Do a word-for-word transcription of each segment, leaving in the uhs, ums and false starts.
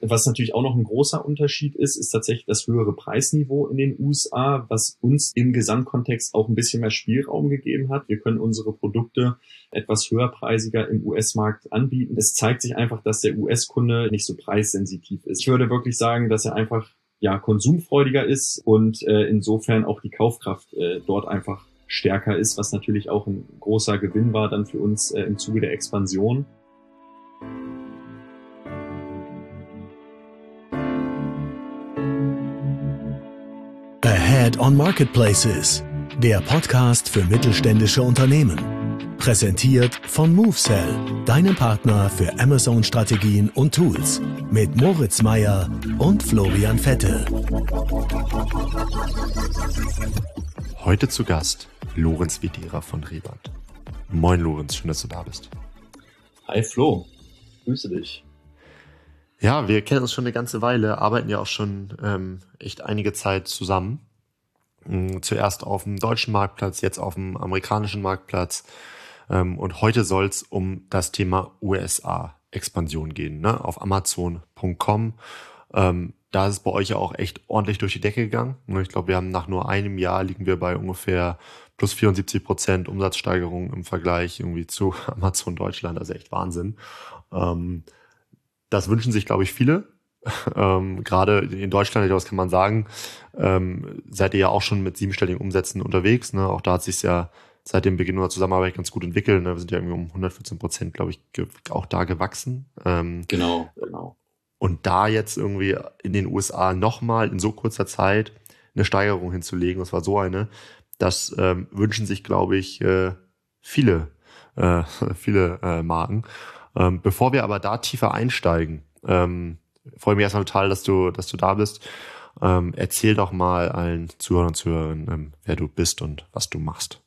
Was natürlich auch noch ein großer Unterschied ist, ist tatsächlich das höhere Preisniveau in den U S A, was uns im Gesamtkontext auch ein bisschen mehr Spielraum gegeben hat. Wir können unsere Produkte etwas höherpreisiger im U S-Markt anbieten. Es zeigt sich einfach, dass der U S-Kunde nicht so preissensitiv ist. Ich würde wirklich sagen, dass er einfach ja konsumfreudiger ist und äh, insofern auch die Kaufkraft äh, dort einfach stärker ist, was natürlich auch ein großer Gewinn war dann für uns äh, im Zuge der Expansion. Ahead on Marketplaces, der Podcast für mittelständische Unternehmen. Präsentiert von MoveSell, deinem Partner für Amazon-Strategien und Tools. Mit Moritz Meyer und Florian Vettel. Heute zu Gast Lorenz Videra von Reband. Moin Lorenz, schön, dass du da bist. Hi Flo, grüße dich. Ja, wir kennen uns schon eine ganze Weile, arbeiten ja auch schon ähm, echt einige Zeit zusammen. Ähm, zuerst auf dem deutschen Marktplatz, jetzt auf dem amerikanischen Marktplatz. Ähm, und heute soll es um das Thema U S A-Expansion gehen, ne? Auf Amazon Punkt com. Ähm, da ist es bei euch ja auch echt ordentlich durch die Decke gegangen. Ich glaube, wir haben nach nur einem Jahr liegen wir bei ungefähr plus vierundsiebzig Prozent Umsatzsteigerung im Vergleich irgendwie zu Amazon Deutschland. Also echt Wahnsinn. Ähm, Das wünschen sich, glaube ich, viele. Ähm, gerade in Deutschland, das kann man sagen, ähm, seid ihr ja auch schon mit siebenstelligen Umsätzen unterwegs. Ne? Auch da hat sich ja seit dem Beginn unserer Zusammenarbeit ganz gut entwickelt. Ne? Wir sind ja irgendwie um hundertvierzehn Prozent, glaube ich, ge- auch da gewachsen. Ähm, Genau, genau. Und da jetzt irgendwie in den U S A nochmal in so kurzer Zeit eine Steigerung hinzulegen, das war so eine, das ähm, wünschen sich, glaube ich, äh, viele, äh, viele äh, Marken. Ähm, bevor wir aber da tiefer einsteigen, ähm, freue mich erstmal total, dass du, dass du da bist. Ähm, erzähl doch mal allen Zuhörern und Zuhörern, ähm, wer du bist und was du machst.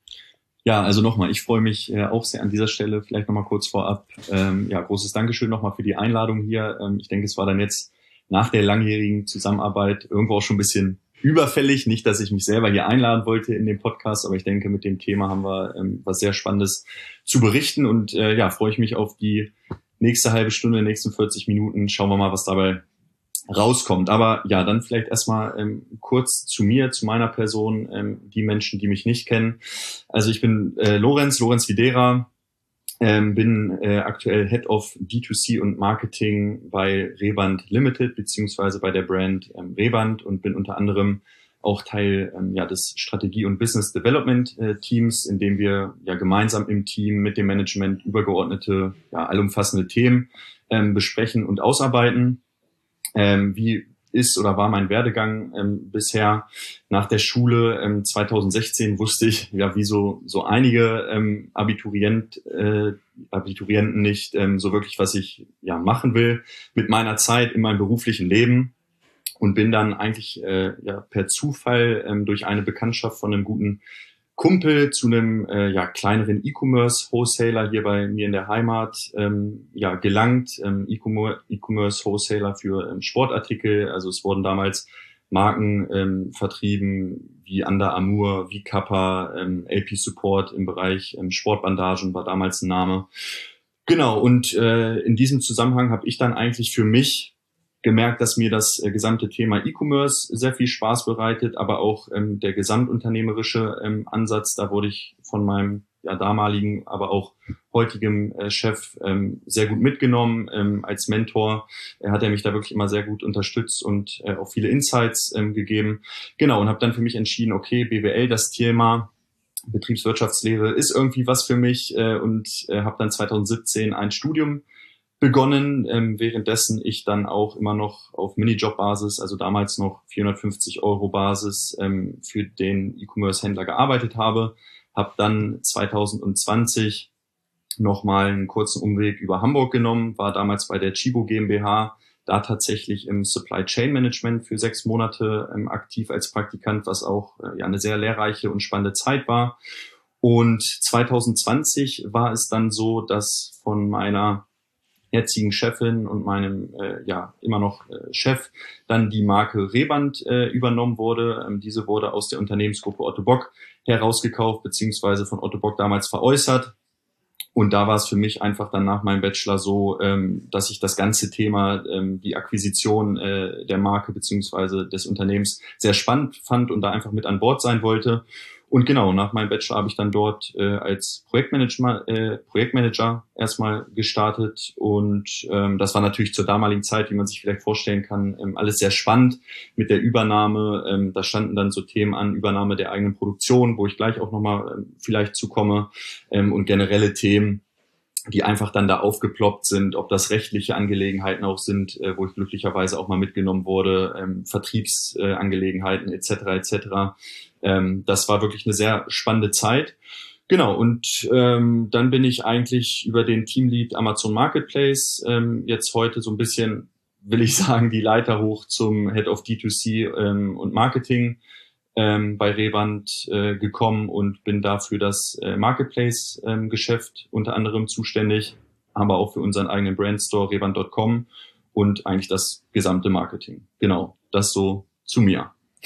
Ja, also nochmal, ich freue mich äh, auch sehr an dieser Stelle, vielleicht nochmal kurz vorab. Ähm, ja, großes Dankeschön nochmal für die Einladung hier. Ähm, ich denke, es war dann jetzt nach der langjährigen Zusammenarbeit irgendwo auch schon ein bisschen überfällig. Nicht, dass ich mich selber hier einladen wollte in den Podcast, aber ich denke, mit dem Thema haben wir ähm, was sehr Spannendes zu berichten und äh, ja, freue ich mich auf die nächste halbe Stunde, nächsten vierzig Minuten. Schauen wir mal, was dabei rauskommt. Aber ja, dann vielleicht erstmal ähm, kurz zu mir, zu meiner Person, ähm, die Menschen, die mich nicht kennen. Also ich bin äh, Lorenz, Lorenz Videra, ähm, bin äh, aktuell Head of D zwei C und Marketing bei Reband Limited, beziehungsweise bei der Brand ähm, Reband und bin unter anderem auch Teil ähm, ja, des Strategie- und Business Development äh, Teams, in dem wir ja gemeinsam im Team mit dem Management übergeordnete, ja, allumfassende Themen ähm, besprechen und ausarbeiten. Ähm, wie ist oder war mein Werdegang ähm, bisher nach der Schule? Ähm, zwanzig sechzehn wusste ich, ja, wie so, so einige ähm, Abiturient, äh, Abiturienten nicht ähm, so wirklich, was ich ja machen will mit meiner Zeit in meinem beruflichen Leben. Und bin dann eigentlich äh, ja per Zufall ähm, durch eine Bekanntschaft von einem guten Kumpel zu einem äh, ja kleineren E-Commerce-Wholesaler hier bei mir in der Heimat ähm, ja gelangt. Ähm, E-Commerce-Wholesaler für ähm, Sportartikel. Also es wurden damals Marken ähm, vertrieben wie Under Armour, wie Kappa, ähm, L P Support im Bereich ähm, Sportbandagen war damals ein Name. Genau, und äh, in diesem Zusammenhang habe ich dann eigentlich für mich gemerkt, dass mir das äh, gesamte Thema E-Commerce sehr viel Spaß bereitet, aber auch ähm, der gesamtunternehmerische ähm, Ansatz, da wurde ich von meinem ja, damaligen, aber auch heutigem äh, Chef ähm, sehr gut mitgenommen ähm, als Mentor. Er hat er mich da wirklich immer sehr gut unterstützt und äh, auch viele Insights ähm, gegeben. Genau, und habe dann für mich entschieden, okay, B W L, das Thema Betriebswirtschaftslehre ist irgendwie was für mich äh, und äh, habe dann zwanzig siebzehn ein Studium begonnen, ähm, währenddessen ich dann auch immer noch auf Minijob-Basis, also damals noch vierhundertfünfzig Euro Basis ähm, für den E-Commerce-Händler gearbeitet habe, habe dann zwanzig zwanzig nochmal einen kurzen Umweg über Hamburg genommen, war damals bei der Chibo GmbH, da tatsächlich im Supply Chain Management für sechs Monate ähm, aktiv als Praktikant, was auch äh, ja eine sehr lehrreiche und spannende Zeit war. Und zwanzig zwanzig war es dann so, dass von meiner jetzigen Chefin und meinem äh, ja immer noch äh, Chef dann die Marke Reband äh, übernommen wurde. Ähm, diese wurde aus der Unternehmensgruppe Otto Bock herausgekauft beziehungsweise von Otto Bock damals veräußert. Und da war es für mich einfach dann nach meinem Bachelor so, ähm, dass ich das ganze Thema, ähm, die Akquisition äh, der Marke beziehungsweise des Unternehmens sehr spannend fand und da einfach mit an Bord sein wollte. Und genau, nach meinem Bachelor habe ich dann dort äh, als Projektmanager, äh, Projektmanager erstmal gestartet. Und ähm, das war natürlich zur damaligen Zeit, wie man sich vielleicht vorstellen kann, ähm, alles sehr spannend mit der Übernahme. Ähm, da standen dann so Themen an, Übernahme der eigenen Produktion, wo ich gleich auch nochmal ähm, vielleicht zukomme, ähm, und generelle Themen, die einfach dann da aufgeploppt sind, ob das rechtliche Angelegenheiten auch sind, äh, wo ich glücklicherweise auch mal mitgenommen wurde, ähm, Vertriebsangelegenheiten äh, et cetera et cetera. Ähm, das war wirklich eine sehr spannende Zeit. Genau, und ähm, dann bin ich eigentlich über den Teamlead Amazon Marketplace ähm, jetzt heute so ein bisschen, will ich sagen, die Leiter hoch zum Head of D zwei C ähm, und Marketing ähm, bei Reband äh, gekommen und bin dafür das äh, Marketplace-Geschäft ähm, unter anderem zuständig, aber auch für unseren eigenen Brandstore reband Punkt com und eigentlich das gesamte Marketing. Genau, das so zu mir.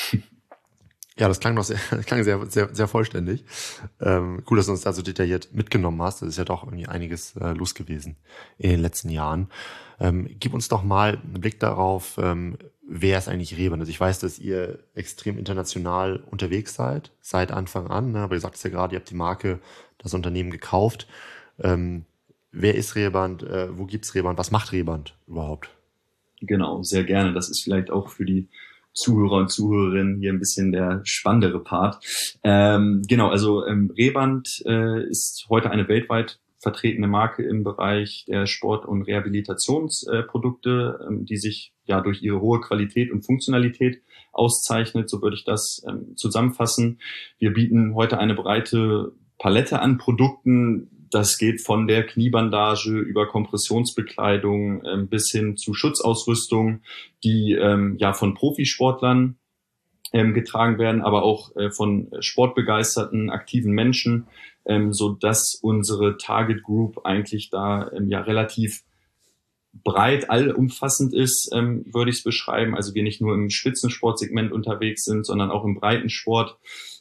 Ja, das klang noch sehr, das klang sehr, sehr, sehr vollständig. Ähm, cool, dass du uns da so detailliert mitgenommen hast. Das ist ja doch irgendwie einiges äh, los gewesen in den letzten Jahren. Ähm, gib uns doch mal einen Blick darauf, ähm, wer ist eigentlich Reband? Also ich weiß, dass ihr extrem international unterwegs seid, seit Anfang an, ne? Aber ihr sagt es ja gerade, ihr habt die Marke, das Unternehmen gekauft. Ähm, wer ist Reband? Äh, wo gibt's Reband? Was macht Reband überhaupt? Genau, sehr gerne. Das ist vielleicht auch für die Zuhörer und Zuhörerinnen hier ein bisschen der spannendere Part. Ähm, genau, also ähm, Reband äh, ist heute eine weltweit vertretene Marke im Bereich der Sport- und Rehabilitationsprodukte, äh, ähm, die sich ja durch ihre hohe Qualität und Funktionalität auszeichnet. So würde ich das ähm, zusammenfassen. Wir bieten heute eine breite Palette an Produkten. Das geht von der Kniebandage über Kompressionsbekleidung ähm, bis hin zu Schutzausrüstung, die ähm, ja von Profisportlern ähm, getragen werden, aber auch äh, von sportbegeisterten, aktiven Menschen, ähm, so dass unsere Target Group eigentlich da ähm, ja relativ breit, allumfassend ist, ähm, würde ich es beschreiben. Also wir nicht nur im Spitzensportsegment unterwegs sind, sondern auch im Breitensport.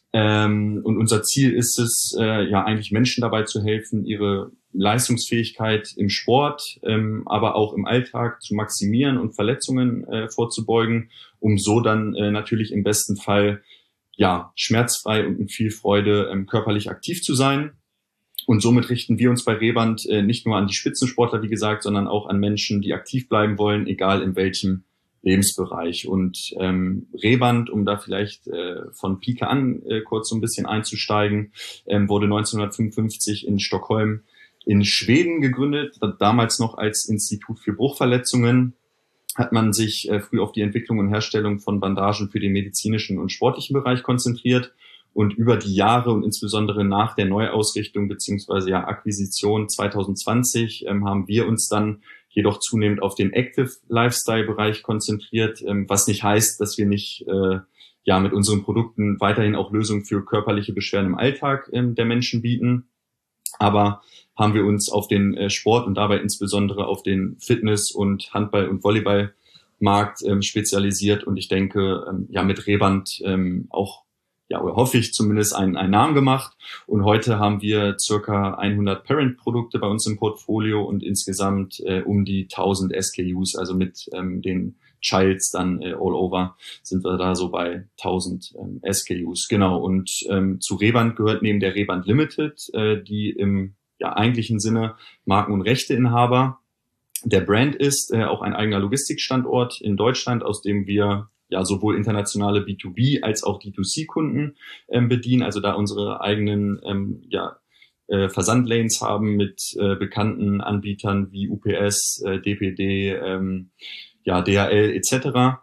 Ähm, und unser Ziel ist es, äh, ja eigentlich Menschen dabei zu helfen, ihre Leistungsfähigkeit im Sport, ähm, aber auch im Alltag zu maximieren und Verletzungen äh, vorzubeugen, um so dann äh, natürlich im besten Fall ja schmerzfrei und mit viel Freude ähm, körperlich aktiv zu sein. Und somit richten wir uns bei Reband äh, nicht nur an die Spitzensportler, wie gesagt, sondern auch an Menschen, die aktiv bleiben wollen, egal in welchem Lebensbereich. Und ähm, Reband, um da vielleicht äh, von Pike an äh, kurz so ein bisschen einzusteigen, ähm, wurde neunzehnhundertfünfundfünfzig in Stockholm in Schweden gegründet, damals noch als Institut für Bruchverletzungen. Hat man sich äh, früh auf die Entwicklung und Herstellung von Bandagen für den medizinischen und sportlichen Bereich konzentriert. Und über die Jahre und insbesondere nach der Neuausrichtung beziehungsweise ja Akquisition zwanzig zwanzig ähm, haben wir uns dann jedoch zunehmend auf den Active Lifestyle-Bereich konzentriert, ähm, was nicht heißt, dass wir nicht äh, ja mit unseren Produkten weiterhin auch Lösungen für körperliche Beschwerden im Alltag ähm, der Menschen bieten. Aber haben wir uns auf den äh, Sport und dabei insbesondere auf den Fitness- und Handball- und Volleyballmarkt ähm, spezialisiert. Und ich denke, ähm, ja mit Reband ähm, auch ja, oder hoffe ich zumindest einen, einen Namen gemacht. Und heute haben wir circa hundert Parent-Produkte bei uns im Portfolio und insgesamt äh, um die tausend S K Us, also mit ähm, den Childs dann äh, all over sind wir da so bei tausend ähm, S K Us. Genau. Und ähm, zu Reband gehört neben der Reband Limited, äh, die im ja eigentlichen Sinne Marken- und Rechteinhaber der Brand ist, äh, auch ein eigener Logistikstandort in Deutschland, aus dem wir ja sowohl internationale B zwei B als auch D zwei C Kunden ähm, bedienen, also da unsere eigenen ähm, ja äh, Versandlanes haben mit äh, bekannten Anbietern wie U P S, äh, D P D, ähm, ja D H L et cetera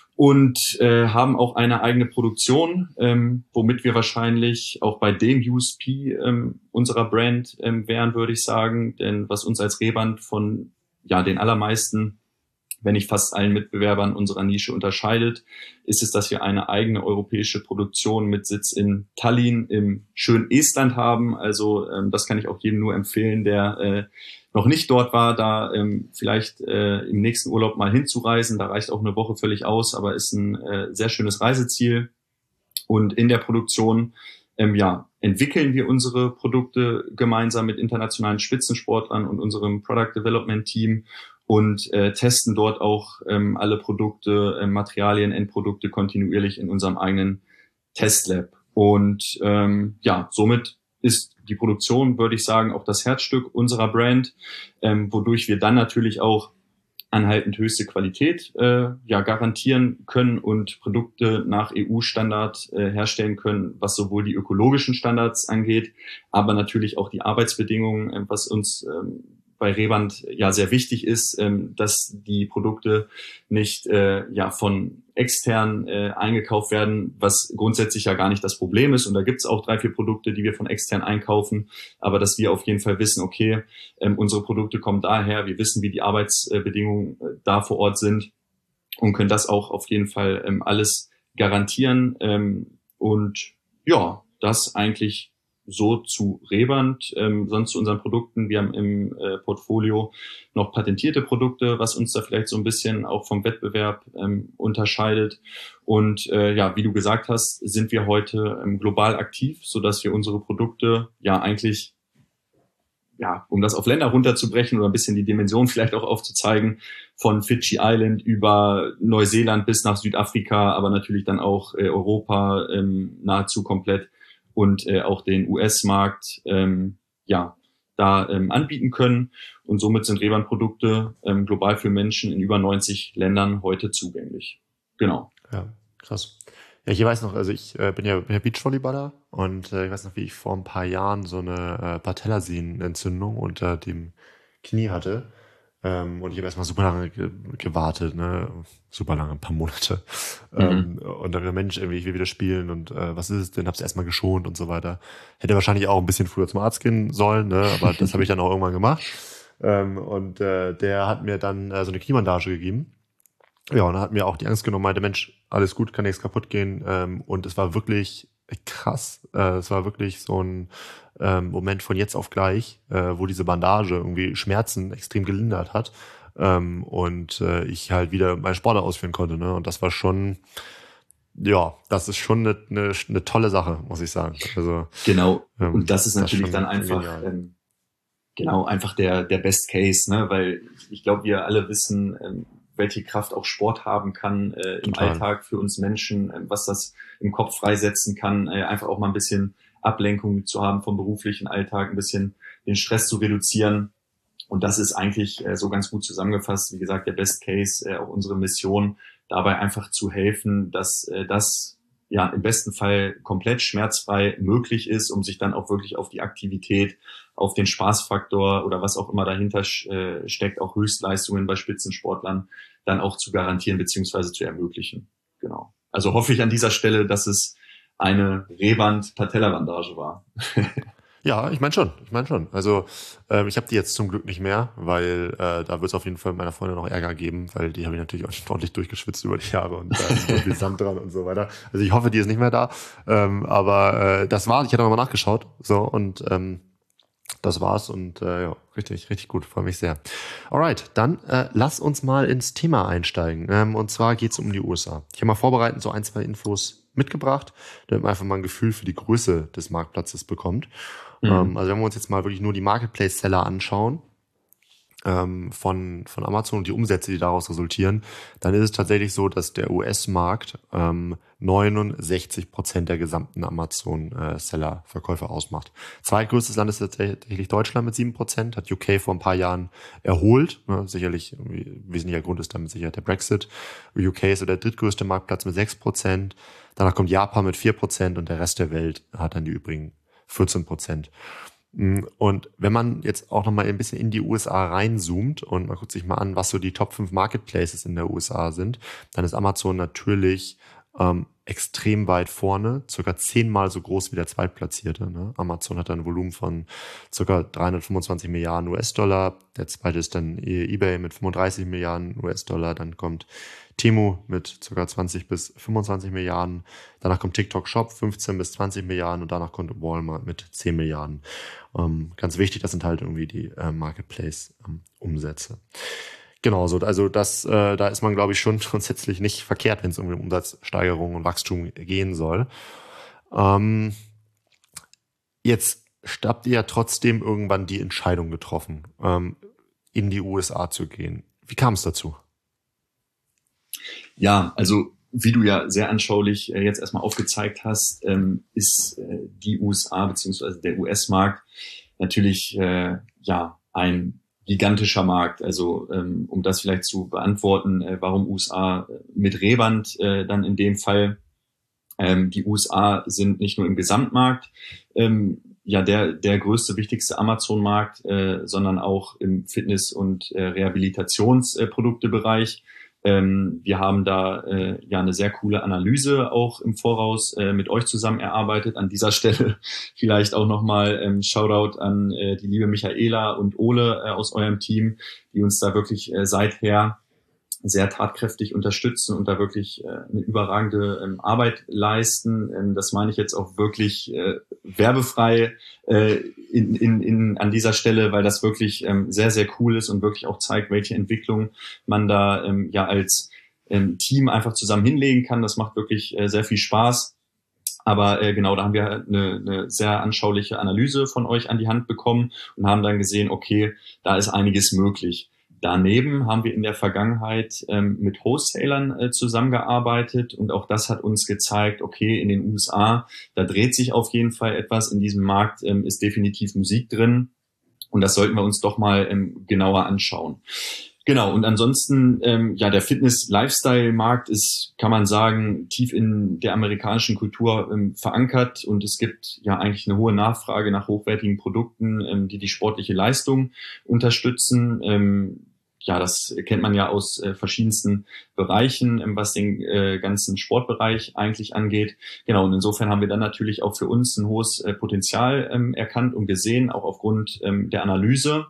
und äh, haben auch eine eigene Produktion, ähm, womit wir wahrscheinlich auch bei dem U S P ähm, unserer Brand ähm, wären, würde ich sagen, denn was uns als Reband von ja den allermeisten, wenn nicht fast allen Mitbewerbern unserer Nische unterscheidet, ist es, dass wir eine eigene europäische Produktion mit Sitz in Tallinn im schönen Estland haben. Also ähm, das kann ich auch jedem nur empfehlen, der äh, noch nicht dort war, da ähm, vielleicht äh, im nächsten Urlaub mal hinzureisen. Da reicht auch eine Woche völlig aus, aber ist ein äh, sehr schönes Reiseziel. Und in der Produktion ähm, ja, entwickeln wir unsere Produkte gemeinsam mit internationalen Spitzensportlern und unserem Product Development Team und äh, testen dort auch ähm, alle Produkte, äh, Materialien, Endprodukte kontinuierlich in unserem eigenen Testlab. Und ähm, ja, somit ist die Produktion, würde ich sagen, auch das Herzstück unserer Brand, ähm, wodurch wir dann natürlich auch anhaltend höchste Qualität äh, ja garantieren können und Produkte nach E U-Standard äh, herstellen können, was sowohl die ökologischen Standards angeht, aber natürlich auch die Arbeitsbedingungen, äh, was uns ähm, bei Reband ja sehr wichtig ist, ähm, dass die Produkte nicht äh, ja von extern äh, eingekauft werden, was grundsätzlich ja gar nicht das Problem ist. Und da gibt es auch drei, vier Produkte, die wir von extern einkaufen, aber dass wir auf jeden Fall wissen, okay, ähm, unsere Produkte kommen daher, wir wissen, wie die Arbeitsbedingungen äh, da vor Ort sind und können das auch auf jeden Fall ähm, alles garantieren. Ähm, und ja, das eigentlich so zu Reband, ähm, sonst zu unseren Produkten. Wir haben im äh, Portfolio noch patentierte Produkte, was uns da vielleicht so ein bisschen auch vom Wettbewerb ähm, unterscheidet. Und äh, ja, wie du gesagt hast, sind wir heute ähm, global aktiv, so dass wir unsere Produkte ja eigentlich, ja, um das auf Länder runterzubrechen oder ein bisschen die Dimension vielleicht auch aufzuzeigen, von Fidschi Island über Neuseeland bis nach Südafrika, aber natürlich dann auch äh, Europa ähm, nahezu komplett und äh, auch den U S-Markt ähm, ja da ähm, anbieten können. Und somit sind Reband-Produkte ähm, global für Menschen in über neunzig Ländern heute zugänglich. Genau. Ja, krass. Ja, ich weiß noch, also ich äh, bin ja, bin ja Beachvolleyballer und äh, ich weiß noch, wie ich vor ein paar Jahren so eine äh, Patellasehnenentzündung unter dem Knie hatte. Ähm, und ich habe erstmal super lange ge- gewartet, ne? Super lange, ein paar Monate. Mhm. Ähm, und dann, Mensch, irgendwie, ich will wieder spielen und äh, was ist es denn? Hab's erstmal geschont und so weiter. Hätte wahrscheinlich auch ein bisschen früher zum Arzt gehen sollen, ne? Aber das habe ich dann auch irgendwann gemacht. Ähm, und äh, der hat mir dann äh, so eine Kniebandage gegeben. Ja, und er hat mir auch die Angst genommen, meinte, Mensch, alles gut, kann nichts kaputt gehen. Ähm, und es war wirklich krass. Äh, es war wirklich so ein ähm, Moment von jetzt auf gleich, äh, wo diese Bandage irgendwie Schmerzen extrem gelindert hat. Ähm, und äh, ich halt wieder meinen Sport ausführen konnte. Ne? Und das war schon, ja, das ist schon eine, eine, eine tolle Sache, muss ich sagen. Also genau. Ähm, und das ist natürlich das dann einfach ähm, genau einfach der der Best Case, ne? Weil ich glaube, wir alle wissen, ähm, welche Kraft auch Sport haben kann äh, im Total. Alltag für uns Menschen, äh, was das im Kopf freisetzen kann, äh, einfach auch mal ein bisschen Ablenkung zu haben vom beruflichen Alltag, ein bisschen den Stress zu reduzieren. Und das ist eigentlich äh, so ganz gut zusammengefasst. Wie gesagt, der Best Case, äh, auch unsere Mission, dabei einfach zu helfen, dass äh, das ja im besten Fall komplett schmerzfrei möglich ist, um sich dann auch wirklich auf die Aktivität, auf den Spaßfaktor oder was auch immer dahinter äh, steckt, auch Höchstleistungen bei Spitzensportlern dann auch zu garantieren beziehungsweise zu ermöglichen. Genau. Also hoffe ich an dieser Stelle, dass es eine Reband-Patella-Bandage war. Ja, ich meine schon, ich meine schon. Also ähm, ich habe die jetzt zum Glück nicht mehr, weil äh, da wird es auf jeden Fall meiner Freundin noch Ärger geben, weil die habe ich natürlich auch ordentlich durchgeschwitzt über die Jahre und da ist so viel Sand dran und so weiter. Also ich hoffe, die ist nicht mehr da. Ähm, aber äh, das war, ich hatte nochmal nachgeschaut, so und ähm, das war's und äh, ja, richtig, richtig gut, freue mich sehr. Alright, dann äh, lass uns mal ins Thema einsteigen. Ähm, und zwar geht's um die U S A. Ich habe mal vorbereitend so ein, zwei Infos mitgebracht, damit man einfach mal ein Gefühl für die Größe des Marktplatzes bekommt. Mhm. Ähm, also wenn wir uns jetzt mal wirklich nur die Marketplace-Seller anschauen, ähm, von, von Amazon und die Umsätze, die daraus resultieren, dann ist es tatsächlich so, dass der U S-Markt ähm, neunundsechzig Prozent der gesamten Amazon-Seller-Verkäufe ausmacht. Zweitgrößtes Land ist tatsächlich Deutschland mit sieben Prozent, hat U K vor ein paar Jahren erholt. Ne, sicherlich, ein wesentlicher Grund ist damit sicher der Brexit. U K ist so der drittgrößte Marktplatz mit sechs Prozent. Danach kommt Japan mit vier Prozent und der Rest der Welt hat dann die übrigen vierzehn Prozent. Und wenn man jetzt auch nochmal ein bisschen in die U S A reinzoomt und man guckt sich mal an, was so die Top fünf Marketplaces in der U S A sind, dann ist Amazon natürlich ähm, extrem weit vorne, circa zehnmal so groß wie der Zweitplatzierte. Ne? Amazon hat ein Volumen von circa dreihundertfünfundzwanzig Milliarden U S-Dollar. Der zweite ist dann eBay mit fünfunddreißig Milliarden U S-Dollar. Dann kommt Temu mit ca. zwanzig bis fünfundzwanzig Milliarden. Danach kommt TikTok Shop fünfzehn bis zwanzig Milliarden und danach kommt Walmart mit zehn Milliarden. Ähm, ganz wichtig, das sind halt irgendwie die äh, Marketplace-Umsätze. Ähm, genau so, also das, äh, da ist man, glaube ich, schon grundsätzlich nicht verkehrt, wenn es um Umsatzsteigerung und Wachstum gehen soll. Ähm, Jetzt habt ihr ja trotzdem irgendwann die Entscheidung getroffen, ähm, in die U S A zu gehen. Wie kam es dazu? Ja, also wie du ja sehr anschaulich äh, jetzt erstmal aufgezeigt hast, ähm, ist äh, die U S A beziehungsweise der U S-Markt natürlich äh, ja ein gigantischer Markt. Also ähm, um das vielleicht zu beantworten, äh, warum U S A mit Reband äh, dann in dem Fall. Ähm, die U S A sind nicht nur im Gesamtmarkt ähm, ja der der größte, wichtigste Amazon-Markt, äh, sondern auch im Fitness- und äh, Rehabilitationsproduktebereich. Ähm, wir haben da äh, ja eine sehr coole Analyse auch im Voraus äh, mit euch zusammen erarbeitet. An dieser Stelle vielleicht auch nochmal ähm, Shoutout an äh, die liebe Michaela und Ole äh, aus eurem Team, die uns da wirklich äh, seither sehr tatkräftig unterstützen und da wirklich äh, eine überragende ähm, Arbeit leisten. Ähm, das meine ich jetzt auch wirklich äh, werbefrei äh, in, in, in, an dieser Stelle, weil das wirklich ähm, sehr, sehr cool ist und wirklich auch zeigt, welche Entwicklung man da ähm, ja als ähm, Team einfach zusammen hinlegen kann. Das macht wirklich äh, sehr viel Spaß. Aber äh, genau, da haben wir eine, eine sehr anschauliche Analyse von euch an die Hand bekommen und haben dann gesehen, okay, da ist einiges möglich. Daneben haben wir in der Vergangenheit ähm, mit Wholesalern äh, zusammengearbeitet und auch das hat uns gezeigt, okay, in den U S A, da dreht sich auf jeden Fall etwas, in diesem Markt ähm, ist definitiv Musik drin und das sollten wir uns doch mal ähm, genauer anschauen. Genau, und ansonsten, ähm, ja, der Fitness-Lifestyle-Markt ist, kann man sagen, tief in der amerikanischen Kultur ähm, verankert und es gibt ja eigentlich eine hohe Nachfrage nach hochwertigen Produkten, ähm, die die sportliche Leistung unterstützen. Ähm, ja, das kennt man ja aus äh, verschiedensten Bereichen, ähm, was den äh, ganzen Sportbereich eigentlich angeht. Genau, und insofern haben wir dann natürlich auch für uns ein hohes äh, Potenzial ähm, erkannt und gesehen, auch aufgrund ähm, der Analyse.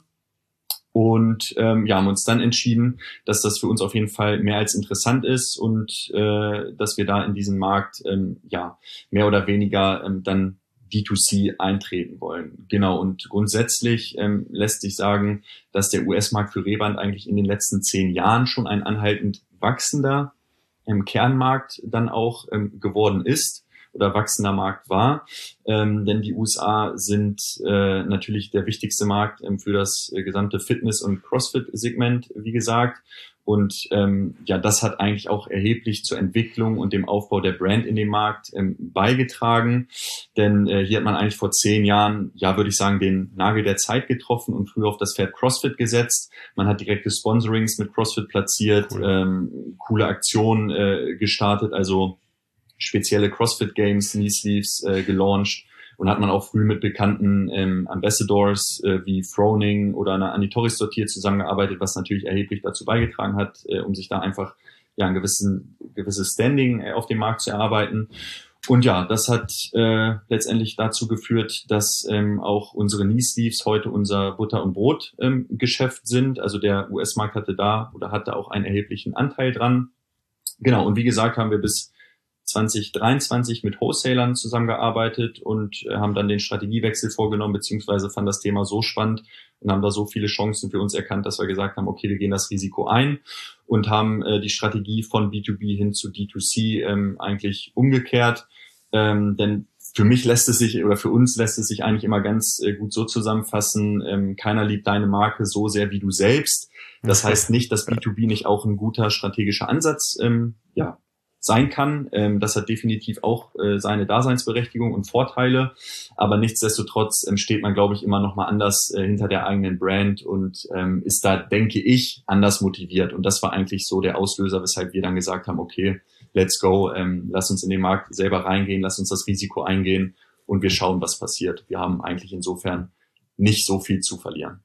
Und ähm, ja, haben uns dann entschieden, dass das für uns auf jeden Fall mehr als interessant ist und äh, dass wir da in diesen Markt ähm, ja mehr oder weniger ähm, dann D zwei C eintreten wollen. Genau, und grundsätzlich ähm, lässt sich sagen, dass der U S-Markt für Reband eigentlich in den letzten zehn Jahren schon ein anhaltend wachsender ähm, Kernmarkt dann auch ähm, geworden ist oder wachsender Markt war, ähm, denn die U S A sind äh, natürlich der wichtigste Markt ähm, für das äh, gesamte Fitness- und CrossFit-Segment, wie gesagt. Und ähm, ja, das hat eigentlich auch erheblich zur Entwicklung und dem Aufbau der Brand in dem Markt ähm, beigetragen. Denn äh, hier hat man eigentlich vor zehn Jahren, ja, würde ich sagen, den Nagel der Zeit getroffen und früher auf das Pferd CrossFit gesetzt. Man hat direkte Sponsorings mit CrossFit platziert, cool. ähm, coole Aktionen äh, gestartet, also spezielle CrossFit-Games, Knee-Sleeves äh, gelauncht und hat man auch früh mit bekannten ähm, Ambassadors äh, wie Froning oder einer Annie Torres Sortier zusammengearbeitet, was natürlich erheblich dazu beigetragen hat, äh, um sich da einfach ja ein gewissen, gewisses Standing äh, auf dem Markt zu erarbeiten. Und ja, das hat äh, letztendlich dazu geführt, dass ähm, auch unsere Knee-Sleeves heute unser Butter- und Brot-Geschäft ähm, sind. Also der U S-Markt hatte da oder hatte auch einen erheblichen Anteil dran. Genau, und wie gesagt, haben wir bis zwanzig dreiundzwanzig mit Wholesalern zusammengearbeitet und äh, haben dann den Strategiewechsel vorgenommen, beziehungsweise fanden das Thema so spannend und haben da so viele Chancen für uns erkannt, dass wir gesagt haben, okay, wir gehen das Risiko ein und haben äh, die Strategie von B zwei B hin zu D zwei C ähm, eigentlich umgekehrt. Ähm, denn für mich lässt es sich oder für uns lässt es sich eigentlich immer ganz äh, gut so zusammenfassen, ähm, keiner liebt deine Marke so sehr wie du selbst. Das heißt nicht, dass B zwei B nicht auch ein guter strategischer Ansatz ähm, ja sein kann. Ähm, das hat definitiv auch äh, seine Daseinsberechtigung und Vorteile, aber nichtsdestotrotz ähm, steht man, glaube ich, immer noch mal anders äh, hinter der eigenen Brand und ähm, ist da, denke ich, anders motiviert. Und das war eigentlich so der Auslöser, weshalb wir dann gesagt haben, okay, let's go, ähm, lass uns in den Markt selber reingehen, lass uns das Risiko eingehen und wir schauen, was passiert. Wir haben eigentlich insofern nicht so viel zu verlieren.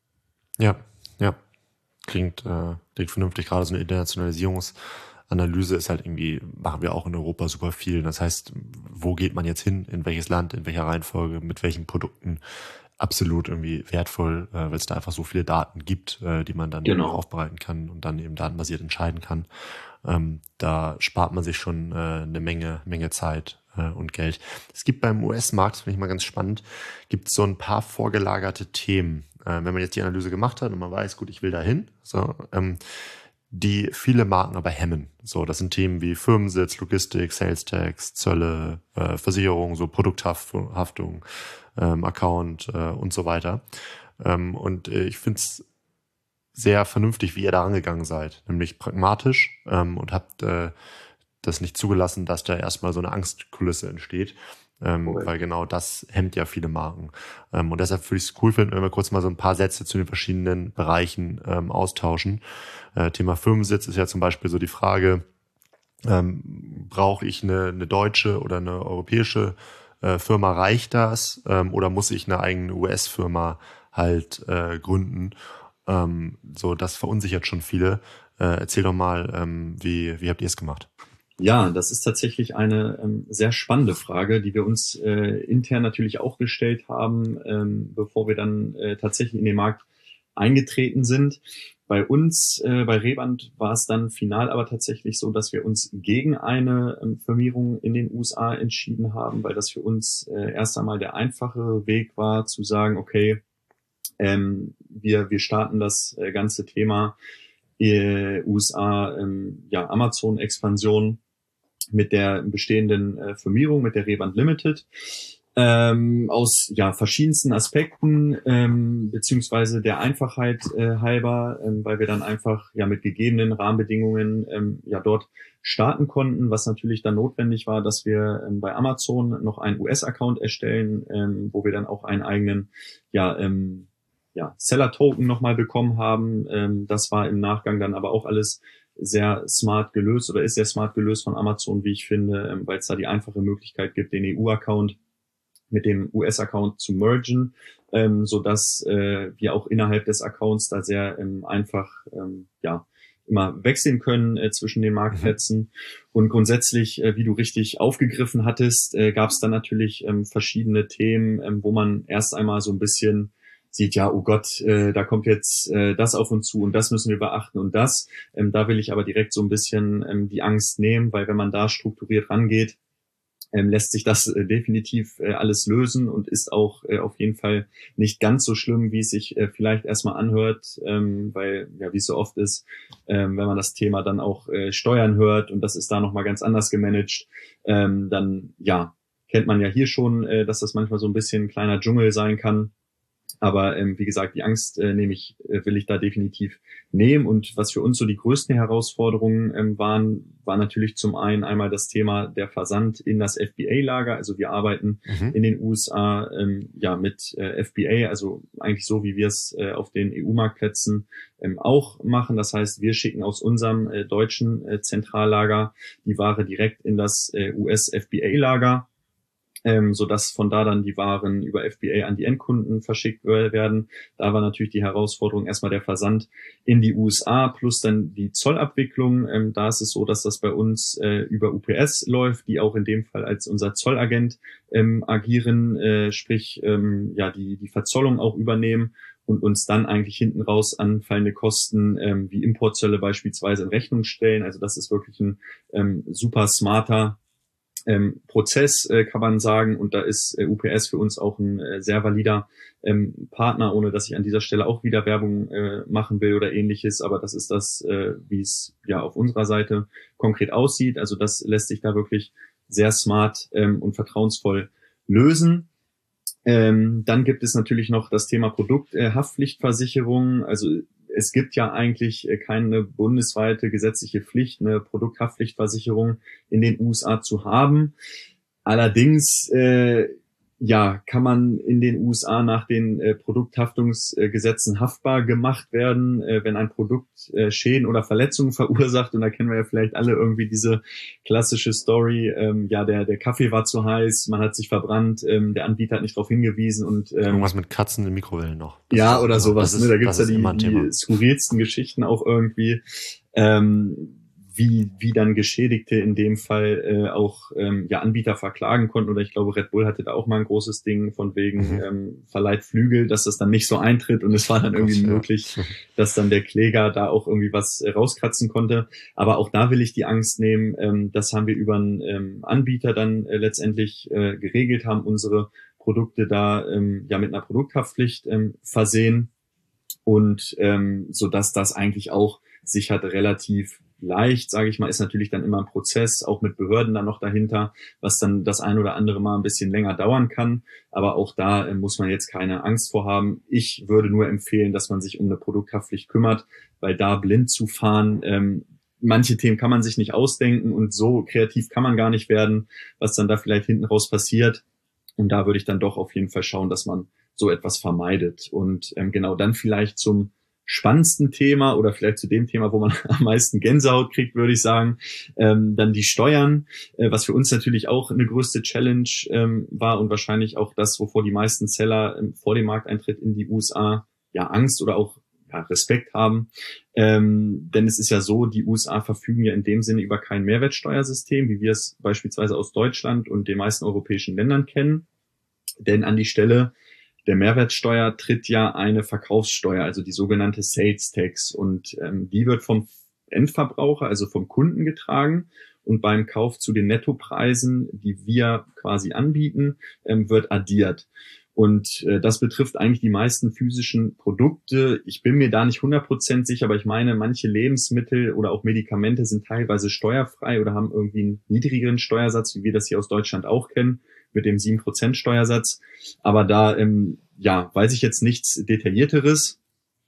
Ja, ja, klingt, äh, klingt vernünftig, gerade so eine Internationalisierungs- Analyse ist halt irgendwie, machen wir auch in Europa super viel. Das heißt, wo geht man jetzt hin, in welches Land, in welcher Reihenfolge, mit welchen Produkten, absolut irgendwie wertvoll, äh, weil es da einfach so viele Daten gibt, äh, die man dann genau. eben aufbereiten kann und dann eben datenbasiert entscheiden kann. Ähm, da spart man sich schon äh, eine Menge, Menge Zeit äh, und Geld. Es gibt beim U S-Markt, das finde ich mal ganz spannend, gibt es so ein paar vorgelagerte Themen. Äh, wenn man jetzt die Analyse gemacht hat und man weiß, gut, ich will da hin, so, ähm, die viele Marken aber hemmen. So, das sind Themen wie Firmensitz, Logistik, Sales Tax, Zölle, äh, Versicherung, so Produkthaftung, ähm, Account äh, und so weiter. Ähm, und äh, ich finde es sehr vernünftig, wie ihr da rangegangen seid, nämlich pragmatisch ähm, und habt äh, das nicht zugelassen, dass da erstmal so eine Angstkulisse entsteht. Ähm, Correct. Weil genau das hemmt ja viele Marken. Ähm, und deshalb würde ich es cool finden, wenn wir kurz mal so ein paar Sätze zu den verschiedenen Bereichen ähm, austauschen. Äh, Thema Firmensitz ist ja zum Beispiel so die Frage, ähm, brauche ich eine, eine deutsche oder eine europäische äh, Firma, reicht das? Ähm, oder muss ich eine eigene U S-Firma halt äh, gründen? Ähm, so, das verunsichert schon viele. Äh, erzähl doch mal, ähm, wie, wie habt ihr es gemacht? Ja, das ist tatsächlich eine ähm, sehr spannende Frage, die wir uns äh, intern natürlich auch gestellt haben, ähm, bevor wir dann äh, tatsächlich in den Markt eingetreten sind. Bei uns, äh, bei Reband, war es dann final aber tatsächlich so, dass wir uns gegen eine ähm, Firmierung in den U S A entschieden haben, weil das für uns äh, erst einmal der einfache Weg war, zu sagen, okay, ähm, wir, wir starten das äh, ganze Thema äh, U S A, ähm, ja, Amazon-Expansion mit der bestehenden äh, Firmierung, mit der Reband Limited, ähm, aus ja verschiedensten Aspekten, ähm, beziehungsweise der Einfachheit äh, halber, ähm, weil wir dann einfach ja mit gegebenen Rahmenbedingungen ähm, ja dort starten konnten, was natürlich dann notwendig war, dass wir ähm, bei Amazon noch einen U S-Account erstellen, ähm, wo wir dann auch einen eigenen ja ähm, ja Seller-Token nochmal bekommen haben. Ähm, das war im Nachgang dann aber auch alles sehr smart gelöst oder ist sehr smart gelöst von Amazon, wie ich finde, weil es da die einfache Möglichkeit gibt, den E U-Account mit dem U S-Account zu mergen, ähm, so dass äh, wir auch innerhalb des Accounts da sehr ähm, einfach ähm, ja immer wechseln können äh, zwischen den Marktplätzen. Mhm. Und grundsätzlich, äh, wie du richtig aufgegriffen hattest, äh, gab es dann natürlich ähm, verschiedene Themen, ähm, wo man erst einmal so ein bisschen sieht, ja, oh Gott, äh, da kommt jetzt äh, das auf uns zu und das müssen wir beachten und das. Ähm, da will ich aber direkt so ein bisschen ähm, die Angst nehmen, weil wenn man da strukturiert rangeht, ähm, lässt sich das äh, definitiv äh, alles lösen und ist auch äh, auf jeden Fall nicht ganz so schlimm, wie es sich äh, vielleicht erstmal anhört, ähm, weil, ja, wie es so oft ist, ähm, wenn man das Thema dann auch äh, Steuern hört und das ist da nochmal ganz anders gemanagt, ähm, dann, ja, kennt man ja hier schon, äh, dass das manchmal so ein bisschen ein kleiner Dschungel sein kann. Aber ähm, wie gesagt, die Angst äh, nehme ich, äh, will ich da definitiv nehmen. Und was für uns so die größten Herausforderungen ähm, waren, war natürlich zum einen einmal das Thema der Versand in das F B A-Lager. Also wir arbeiten mhm. in den U S A ähm, ja mit äh, F B A, also eigentlich so, wie wir es äh, auf den E U-Marktplätzen ähm, auch machen. Das heißt, wir schicken aus unserem äh, deutschen äh, Zentrallager die Ware direkt in das äh, U S-F B A-Lager. Ähm, so dass von da dann die Waren über F B A an die Endkunden verschickt werden. Da war natürlich die Herausforderung erstmal der Versand in die U S A plus dann die Zollabwicklung. Ähm, da ist es so, dass das bei uns äh, über U P S läuft, die auch in dem Fall als unser Zollagent ähm, agieren, äh, sprich ähm, ja die die Verzollung auch übernehmen und uns dann eigentlich hinten raus anfallende Kosten ähm, wie Importzölle beispielsweise in Rechnung stellen. Also das ist wirklich ein ähm, super smarter Ähm, Prozess, äh, kann man sagen, und da ist äh, U P S für uns auch ein äh, sehr valider ähm, Partner, ohne dass ich an dieser Stelle auch wieder Werbung äh, machen will oder ähnliches, aber das ist das, äh, wie es ja auf unserer Seite konkret aussieht. Also das lässt sich da wirklich sehr smart ähm, und vertrauensvoll lösen. Ähm, dann gibt es natürlich noch das Thema Produkthaftpflichtversicherung, äh, also es gibt ja eigentlich keine bundesweite gesetzliche Pflicht, eine Produkthaftpflichtversicherung in den U S A zu haben. Allerdings äh, ja, kann man in den U S A nach den äh, Produkthaftungsgesetzen haftbar gemacht werden, äh, wenn ein Produkt äh, Schäden oder Verletzungen verursacht. Und da kennen wir ja vielleicht alle irgendwie diese klassische Story, ähm, ja, der der Kaffee war zu heiß, man hat sich verbrannt, ähm, der Anbieter hat nicht darauf hingewiesen. Und ähm, irgendwas mit Katzen in Mikrowellen noch. Das ja, oder immer, sowas. ist, Ne? Da gibt's ja die, die skurrilsten Geschichten auch irgendwie. Ähm, wie wie dann Geschädigte in dem Fall äh, auch ähm, ja Anbieter verklagen konnten, oder ich glaube Red Bull hatte da auch mal ein großes Ding von wegen mhm. ähm, verleiht Flügel, dass das dann nicht so eintritt, und es war dann irgendwie Gott, möglich, ja. dass dann der Kläger da auch irgendwie was äh, rauskratzen konnte. Aber auch da will ich die Angst nehmen, ähm, das haben wir über einen ähm, Anbieter dann äh, letztendlich äh, geregelt, haben unsere Produkte da ähm, ja mit einer Produkthaftpflicht ähm, versehen, und ähm, so dass das eigentlich auch sichert relativ leicht, sage ich mal, ist natürlich dann immer ein Prozess, auch mit Behörden dann noch dahinter, was dann das ein oder andere Mal ein bisschen länger dauern kann. Aber auch da äh, muss man jetzt keine Angst vor haben. Ich würde nur empfehlen, dass man sich um eine Produkthaftpflicht kümmert, weil da blind zu fahren, ähm, manche Themen kann man sich nicht ausdenken und so kreativ kann man gar nicht werden, was dann da vielleicht hinten raus passiert. Und da würde ich dann doch auf jeden Fall schauen, dass man so etwas vermeidet. Und ähm, genau dann vielleicht zum spannendsten Thema oder vielleicht zu dem Thema, wo man am meisten Gänsehaut kriegt, würde ich sagen, ähm, dann die Steuern, äh, was für uns natürlich auch eine größte Challenge ähm, war und wahrscheinlich auch das, wovor die meisten Seller ähm, vor dem Markteintritt in die U S A ja Angst oder auch ja, Respekt haben. Ähm, denn es ist ja so, die U S A verfügen ja in dem Sinne über kein Mehrwertsteuersystem, wie wir es beispielsweise aus Deutschland und den meisten europäischen Ländern kennen. Denn an die Stelle der Mehrwertsteuer tritt ja eine Verkaufssteuer, also die sogenannte Sales Tax. Und ähm, die wird vom Endverbraucher, also vom Kunden getragen. Und beim Kauf zu den Nettopreisen, die wir quasi anbieten, ähm, wird addiert. Und äh, das betrifft eigentlich die meisten physischen Produkte. Ich bin mir da nicht hundert Prozent sicher, aber ich meine, manche Lebensmittel oder auch Medikamente sind teilweise steuerfrei oder haben irgendwie einen niedrigeren Steuersatz, wie wir das hier aus Deutschland auch kennen, mit dem sieben Prozent Steuersatz. Aber da ähm, ja, weiß ich jetzt nichts Detaillierteres.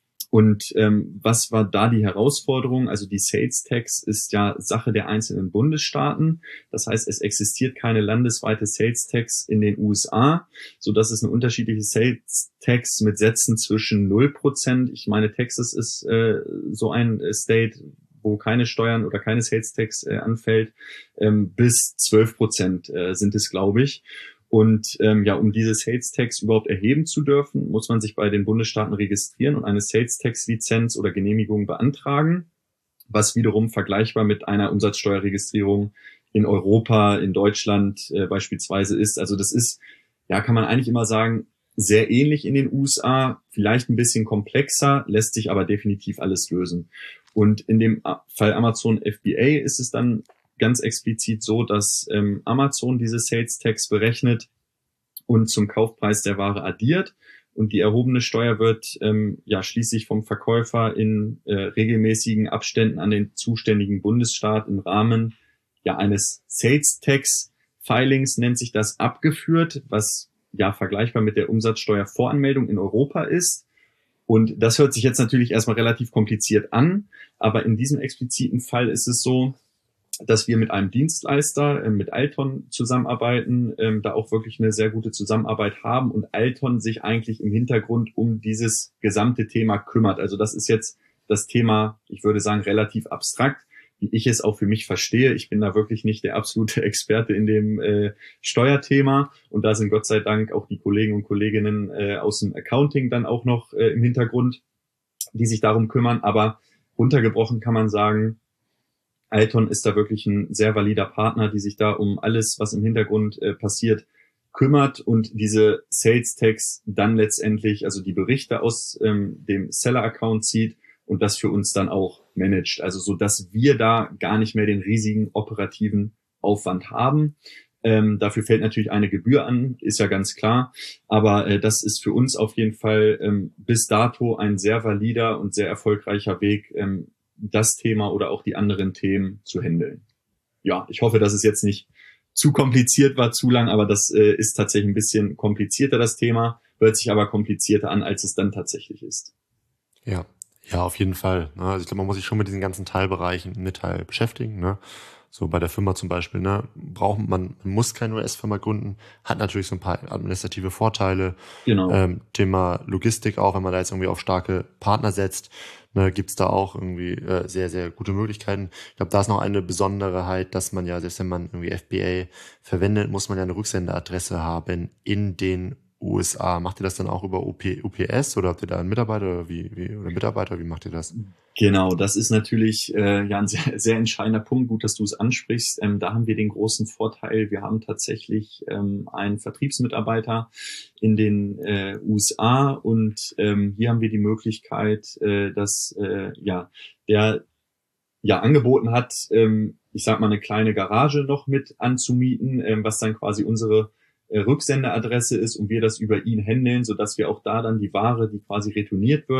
Und ähm, was war da die Herausforderung? Also die Sales Tax ist ja Sache der einzelnen Bundesstaaten. Das heißt, es existiert keine landesweite Sales Tax in den U S A, so dass es eine unterschiedliche Sales Tax mit Sätzen zwischen null Prozent. Ich meine, Texas ist äh, so ein State, wo keine Steuern oder keine Sales Tax äh, anfällt, ähm, bis zwölf Prozent äh, sind es, glaube ich. Und ähm, ja, um diese Sales Tax überhaupt erheben zu dürfen, muss man sich bei den Bundesstaaten registrieren und eine Sales Tax Lizenz oder Genehmigung beantragen, was wiederum vergleichbar mit einer Umsatzsteuerregistrierung in Europa, in Deutschland äh, beispielsweise ist. Also das ist, ja, kann man eigentlich immer sagen, sehr ähnlich in den U S A, vielleicht ein bisschen komplexer, lässt sich aber definitiv alles lösen. Und in dem Fall Amazon F B A ist es dann ganz explizit so, dass ähm, Amazon diese Sales Tax berechnet und zum Kaufpreis der Ware addiert. Und die erhobene Steuer wird ähm, ja schließlich vom Verkäufer in äh, regelmäßigen Abständen an den zuständigen Bundesstaat im Rahmen ja eines Sales Tax Filings, nennt sich das, abgeführt, was ja vergleichbar mit der Umsatzsteuervoranmeldung in Europa ist. Und das hört sich jetzt natürlich erstmal relativ kompliziert an, aber in diesem expliziten Fall ist es so, dass wir mit einem Dienstleister, äh, mit Alton zusammenarbeiten, ähm, da auch wirklich eine sehr gute Zusammenarbeit haben und Alton sich eigentlich im Hintergrund um dieses gesamte Thema kümmert. Also das ist jetzt das Thema, ich würde sagen, relativ abstrakt, wie ich es auch für mich verstehe. Ich bin da wirklich nicht der absolute Experte in dem äh, Steuerthema und da sind Gott sei Dank auch die Kollegen und Kolleginnen äh, aus dem Accounting dann auch noch äh, im Hintergrund, die sich darum kümmern. Aber runtergebrochen kann man sagen, Alton ist da wirklich ein sehr valider Partner, die sich da um alles, was im Hintergrund äh, passiert, kümmert und diese Sales Tax dann letztendlich, also die Berichte aus ähm, dem Seller-Account zieht und das für uns dann auch managt. Also so, dass wir da gar nicht mehr den riesigen operativen Aufwand haben. Ähm, dafür fällt natürlich eine Gebühr an, ist ja ganz klar. Aber äh, das ist für uns auf jeden Fall ähm, bis dato ein sehr valider und sehr erfolgreicher Weg, ähm, das Thema oder auch die anderen Themen zu handeln. Ja, ich hoffe, dass es jetzt nicht zu kompliziert war, zu lang, aber das äh, ist tatsächlich ein bisschen komplizierter, das Thema, hört sich aber komplizierter an, als es dann tatsächlich ist. Ja, ja, auf jeden Fall. Ne? Also ich glaube, man muss sich schon mit diesen ganzen Teilbereichen im Detail beschäftigen. Ne? So bei der Firma zum Beispiel, ne, braucht man, man muss keine U S-Firma gründen, hat natürlich so ein paar administrative Vorteile. Genau. Ähm, Thema Logistik auch, wenn man da jetzt irgendwie auf starke Partner setzt, ne, gibt's da auch irgendwie äh, sehr, sehr gute Möglichkeiten. Ich glaube, da ist noch eine Besonderheit, dass man ja, selbst wenn man irgendwie F B A verwendet, muss man ja eine Rücksenderadresse haben in den U S A. Macht ihr das dann auch über U P S oder habt ihr da einen Mitarbeiter oder wie, wie oder Mitarbeiter, wie macht ihr das? Genau, das ist natürlich äh, ja ein sehr, sehr entscheidender Punkt. Gut, dass du es ansprichst. Ähm, da haben wir den großen Vorteil, wir haben tatsächlich ähm, einen Vertriebsmitarbeiter in den äh, U S A und ähm, hier haben wir die Möglichkeit, äh, dass äh, ja der ja angeboten hat, ähm, ich sag mal eine kleine Garage noch mit anzumieten, ähm, was dann quasi unsere Rücksenderadresse ist und wir das über ihn handeln, sodass wir auch da dann die Ware, die quasi retourniert wird,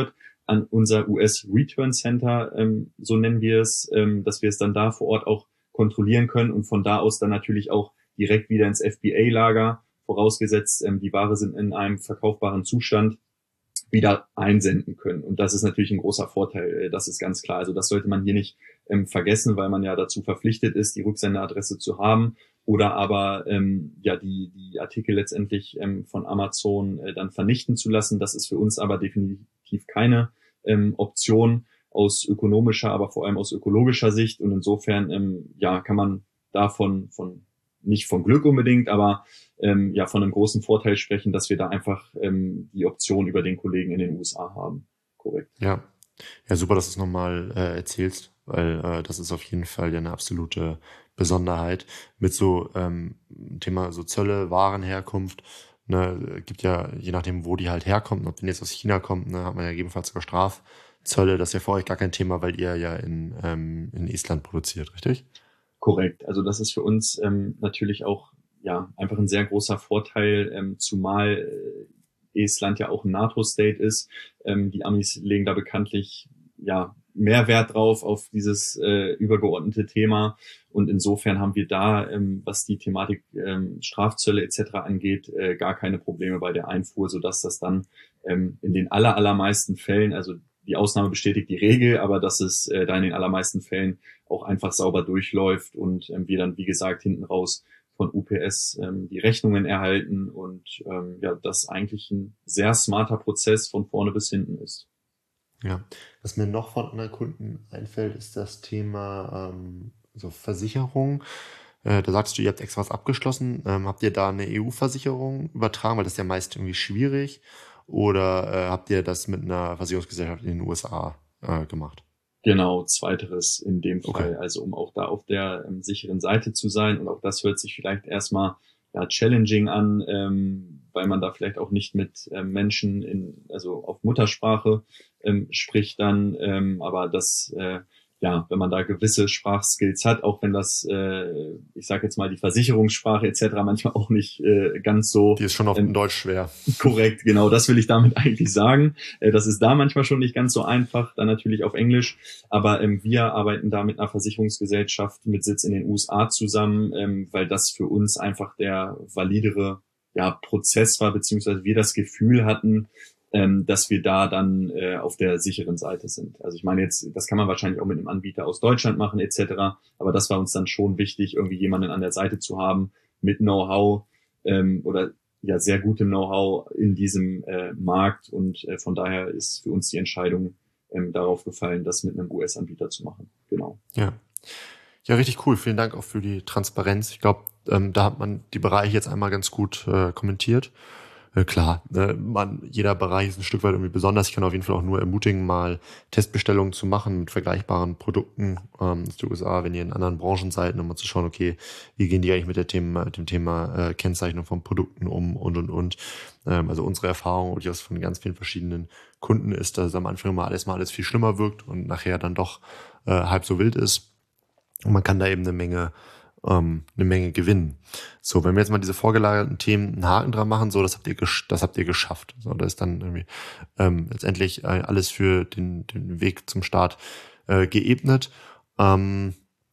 an unser U S Return Center, ähm, so nennen wir es, ähm, dass wir es dann da vor Ort auch kontrollieren können und von da aus dann natürlich auch direkt wieder ins F B A-Lager, vorausgesetzt, ähm, die Ware sind in einem verkaufbaren Zustand, wieder einsenden können. Und das ist natürlich ein großer Vorteil, das ist ganz klar. Also das sollte man hier nicht ähm, vergessen, weil man ja dazu verpflichtet ist, die Rücksenderadresse zu haben oder aber ähm, ja die die Artikel letztendlich ähm, von Amazon äh, dann vernichten zu lassen. Das ist für uns aber definitiv keine ähm, Option aus ökonomischer, aber vor allem aus ökologischer Sicht. Und insofern ähm, ja kann man davon von nicht von Glück unbedingt, aber ähm, ja von einem großen Vorteil sprechen, dass wir da einfach ähm, die Option über den Kollegen in den U S A haben. Korrekt. Ja, ja, super, dass du es nochmal äh, erzählst, weil äh, das ist auf jeden Fall ja eine absolute Besonderheit mit so ähm, Thema so Zölle, Warenherkunft. Ne, gibt ja, je nachdem, wo die halt herkommt, ob die jetzt aus China kommt, ne, hat man ja gegebenenfalls sogar Strafzölle. Das ist ja für euch gar kein Thema, weil ihr ja in, ähm, in Estland produziert, richtig? Korrekt. Also das ist für uns ähm, natürlich auch ja einfach ein sehr großer Vorteil, ähm, zumal äh, Estland ja auch ein NATO-State ist. Ähm, die Amis legen da bekanntlich ja mehr Wert drauf auf dieses äh, übergeordnete Thema und insofern haben wir da, ähm, was die Thematik ähm, Strafzölle et cetera angeht, äh, gar keine Probleme bei der Einfuhr, sodass das dann ähm, in den aller allermeisten Fällen, also die Ausnahme bestätigt die Regel, aber dass es äh, da in den allermeisten Fällen auch einfach sauber durchläuft und ähm, wir dann, wie gesagt, hinten raus von U P S ähm, die Rechnungen erhalten und ähm, ja, das eigentlich ein sehr smarter Prozess von vorne bis hinten ist. Ja, was mir noch von anderen Kunden einfällt, ist das Thema ähm, so Versicherung. Äh, da sagst du, ihr habt extra was abgeschlossen. Ähm, habt ihr da eine E U-Versicherung übertragen, weil das ist ja meist irgendwie schwierig? Oder äh, habt ihr das mit einer Versicherungsgesellschaft in den U S A äh, gemacht? Genau, zweiteres in dem Fall. Okay. Also um auch da auf der ähm, sicheren Seite zu sein. Und auch das hört sich vielleicht erstmal ja, challenging an, ähm, weil man da vielleicht auch nicht mit ähm, Menschen in, also auf Muttersprache ähm, spricht dann. Ähm, aber das, äh, ja, wenn man da gewisse Sprachskills hat, auch wenn das, äh, ich sage jetzt mal, die Versicherungssprache et cetera manchmal auch nicht äh, ganz so. Die ist schon auf ähm, Deutsch schwer. Korrekt, genau, das will ich damit eigentlich sagen. Äh, das ist da manchmal schon nicht ganz so einfach, dann natürlich auf Englisch. Aber ähm, wir arbeiten da mit einer Versicherungsgesellschaft mit Sitz in den U S A zusammen, ähm, weil das für uns einfach der validere ja, Prozess war, beziehungsweise wir das Gefühl hatten, ähm, dass wir da dann äh, auf der sicheren Seite sind. Also ich meine jetzt, das kann man wahrscheinlich auch mit einem Anbieter aus Deutschland machen et cetera. Aber das war uns dann schon wichtig, irgendwie jemanden an der Seite zu haben mit Know-how ähm, oder ja sehr gutem Know-how in diesem äh, Markt und äh, von daher ist für uns die Entscheidung ähm, darauf gefallen, das mit einem U S-Anbieter zu machen. Genau. Ja. Ja, richtig cool. Vielen Dank auch für die Transparenz. Ich glaube, ähm, da hat man die Bereiche jetzt einmal ganz gut äh, kommentiert. Äh, klar, ne, man, jeder Bereich ist ein Stück weit irgendwie besonders. Ich kann auf jeden Fall auch nur ermutigen, mal Testbestellungen zu machen mit vergleichbaren Produkten ähm, aus den U S A, wenn ihr in anderen Branchen seid, um mal zu schauen, okay, wie gehen die eigentlich mit der Thema, dem Thema äh, Kennzeichnung von Produkten um und, und, und. Ähm, also unsere Erfahrung und die aus von ganz vielen verschiedenen Kunden ist, dass es am Anfang mal alles mal alles viel schlimmer wirkt und nachher dann doch äh, halb so wild ist. Und man kann da eben eine Menge ähm, eine Menge gewinnen. So, wenn wir jetzt mal diese vorgelagerten Themen einen Haken dran machen, so, das habt ihr gesch- das habt ihr geschafft. So, das ist dann irgendwie ähm, letztendlich äh, alles für den, den Weg zum Start äh, geebnet. Ähm,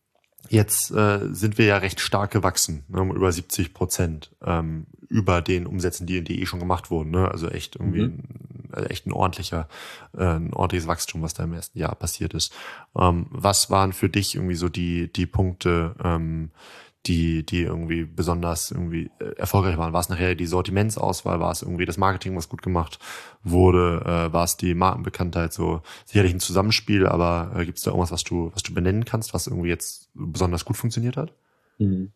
jetzt äh, sind wir ja recht stark gewachsen, ne, um über siebzig Prozent ähm, über den Umsätzen, die, die eh schon gemacht wurden. Ne? Also echt irgendwie Mhm. ein, also echt ein ordentlicher, äh, ein ordentliches Wachstum, was da im ersten Jahr passiert ist. Ähm, was waren für dich irgendwie so die die Punkte, ähm, die die irgendwie besonders irgendwie äh, erfolgreich waren? War es nachher die Sortimentsauswahl? War es irgendwie das Marketing, was gut gemacht wurde? Äh, war es die Markenbekanntheit? So sicherlich ein Zusammenspiel, aber äh, gibt es da irgendwas, was du was du benennen kannst, was irgendwie jetzt besonders gut funktioniert hat? Mhm.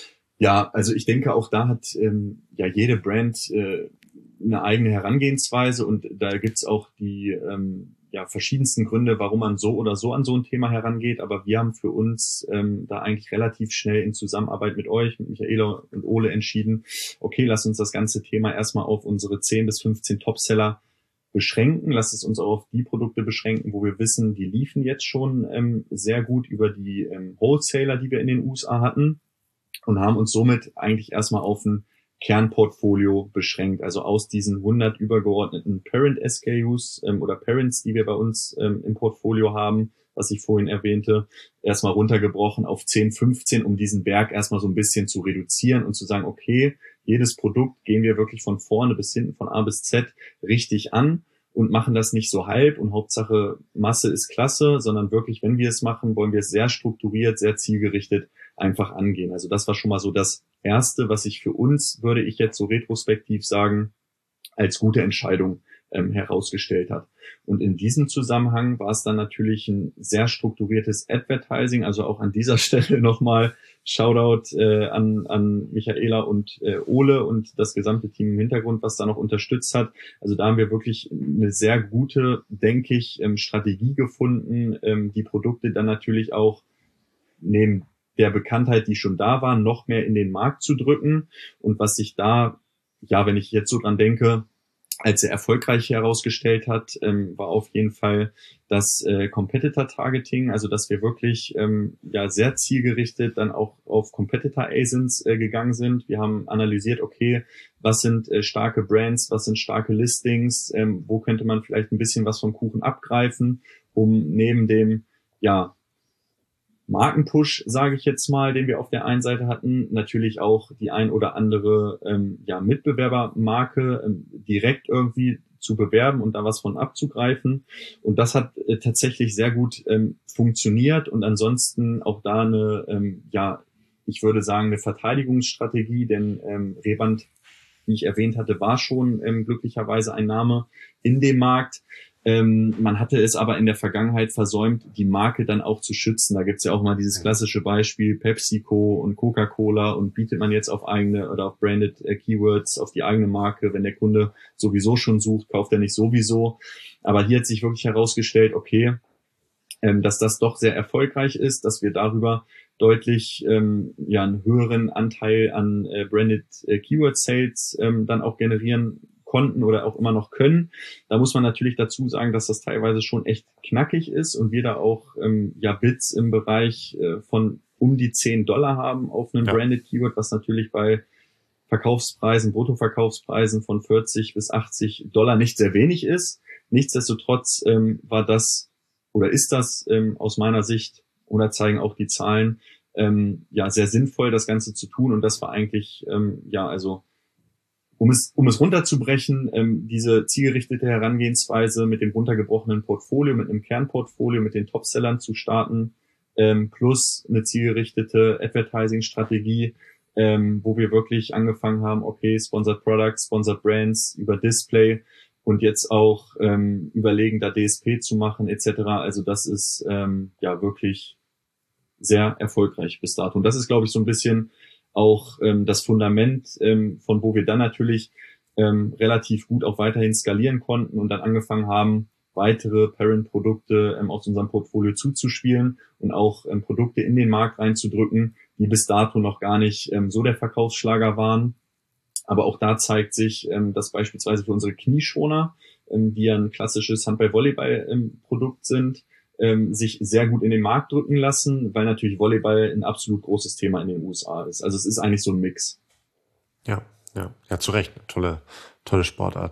Ja, also ich denke, auch da hat ähm, ja jede Brand äh, eine eigene Herangehensweise und da gibt's auch die ähm, ja verschiedensten Gründe, warum man so oder so an so ein Thema herangeht. Aber wir haben für uns ähm, da eigentlich relativ schnell in Zusammenarbeit mit euch, mit Michaela und Ole entschieden, okay, lass uns das ganze Thema erstmal auf unsere zehn bis fünfzehn Topseller beschränken. Lass es uns auch auf die Produkte beschränken, wo wir wissen, die liefen jetzt schon ähm, sehr gut über die ähm, Wholesaler, die wir in den U S A hatten. Und haben uns somit eigentlich erstmal auf ein Kernportfolio beschränkt, also aus diesen hundert übergeordneten Parent-S K Us ähm, oder Parents, die wir bei uns ähm, im Portfolio haben, was ich vorhin erwähnte, erstmal runtergebrochen auf zehn, fünfzehn, um diesen Berg erstmal so ein bisschen zu reduzieren und zu sagen, okay, jedes Produkt gehen wir wirklich von vorne bis hinten, von A bis Z richtig an und machen das nicht so halb und Hauptsache Masse ist klasse, sondern wirklich, wenn wir es machen, wollen wir es sehr strukturiert, sehr zielgerichtet einfach angehen. Also das war schon mal so das Erste, was ich für uns, würde ich jetzt so retrospektiv sagen, als gute Entscheidung ähm, herausgestellt hat. Und in diesem Zusammenhang war es dann natürlich ein sehr strukturiertes Advertising, also auch an dieser Stelle nochmal Shoutout äh, an, an Michaela und äh, Ole und das gesamte Team im Hintergrund, was da noch unterstützt hat. Also da haben wir wirklich eine sehr gute, denke ich, ähm, Strategie gefunden, ähm, die Produkte dann natürlich auch neben der Bekanntheit, die schon da war, noch mehr in den Markt zu drücken. Und was sich da, ja, wenn ich jetzt so dran denke, als sehr erfolgreich herausgestellt hat, ähm, war auf jeden Fall das äh, Competitor-Targeting, also dass wir wirklich ähm, ja sehr zielgerichtet dann auch auf Competitor-A S I Ns äh, gegangen sind. Wir haben analysiert, okay, was sind äh, starke Brands, was sind starke Listings, ähm, wo könnte man vielleicht ein bisschen was vom Kuchen abgreifen, um neben dem, ja, Markenpush, sage ich jetzt mal, den wir auf der einen Seite hatten, natürlich auch die ein oder andere ähm, ja, Mitbewerbermarke ähm, direkt irgendwie zu bewerben und da was von abzugreifen. Und das hat äh, tatsächlich sehr gut ähm, funktioniert und ansonsten auch da eine, ähm, ja, ich würde sagen, eine Verteidigungsstrategie, denn ähm, Reband, wie ich erwähnt hatte, war schon ähm, glücklicherweise ein Name in dem Markt. Ähm, man hatte es aber in der Vergangenheit versäumt, die Marke dann auch zu schützen. Da gibt's ja auch mal dieses klassische Beispiel PepsiCo und Coca-Cola und bietet man jetzt auf eigene oder auf branded äh, Keywords auf die eigene Marke. Wenn der Kunde sowieso schon sucht, kauft er nicht sowieso. Aber hier hat sich wirklich herausgestellt, okay, ähm, dass das doch sehr erfolgreich ist, dass wir darüber deutlich ähm, ja einen höheren Anteil an äh, branded äh, Keyword Sales ähm, dann auch generieren konnten oder auch immer noch können. Da muss man natürlich dazu sagen, dass das teilweise schon echt knackig ist und wir da auch ähm, ja Bits im Bereich äh, von um die zehn Dollar haben auf einem ja. Branded Keyword, was natürlich bei Verkaufspreisen, Bruttoverkaufspreisen von vierzig bis achtzig Dollar nicht sehr wenig ist. Nichtsdestotrotz ähm, war das oder ist das ähm, aus meiner Sicht, oder zeigen auch die Zahlen, ähm, ja sehr sinnvoll, das Ganze zu tun. Und das war eigentlich, ähm, ja also Um es, um es runterzubrechen, ähm, diese zielgerichtete Herangehensweise mit dem runtergebrochenen Portfolio, mit einem Kernportfolio, mit den Topsellern zu starten, ähm, plus eine zielgerichtete Advertising-Strategie, ähm, wo wir wirklich angefangen haben, okay, Sponsored Products, Sponsored Brands über Display und jetzt auch ähm, überlegen, da D S P zu machen et cetera. Also das ist ähm, ja wirklich sehr erfolgreich bis dato. Und das ist, glaube ich, so ein bisschen auch ähm, das Fundament, ähm, von wo wir dann natürlich ähm, relativ gut auch weiterhin skalieren konnten und dann angefangen haben, weitere Parent-Produkte ähm, aus unserem Portfolio zuzuspielen und auch ähm, Produkte in den Markt reinzudrücken, die bis dato noch gar nicht ähm, so der Verkaufsschlager waren. Aber auch da zeigt sich, ähm, dass beispielsweise für unsere Knieschoner, ähm, die ja ein klassisches Handball-Volleyball-Produkt sind, ähm, sich sehr gut in den Markt drücken lassen, weil natürlich Volleyball ein absolut großes Thema in den U S A ist. Also es ist eigentlich so ein Mix. Ja, ja, ja, zu Recht. Tolle, tolle Sportart.